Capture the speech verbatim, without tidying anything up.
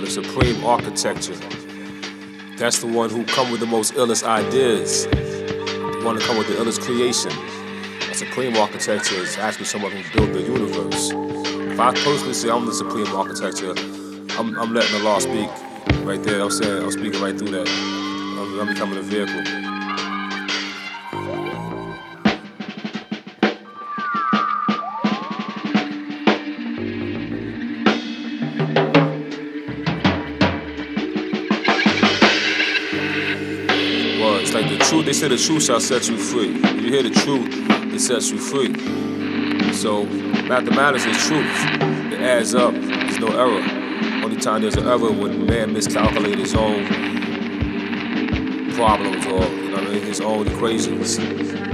the supreme architecture. That's the one who come with the most illest ideas, the one to come with the illest creation. A supreme architecture is actually someone who built the universe. If I personally say I'm the supreme architecture, I'm, I'm letting the law speak right there. I'm saying I'm speaking right through that. I'm, I'm becoming a vehicle. It's like the truth, they say the truth shall set you free. When you hear the truth, it sets you free. So, mathematics is truth. It adds up, there's no error. Only time there's an error when man miscalculates his own problems or, you know what I mean, his own equations.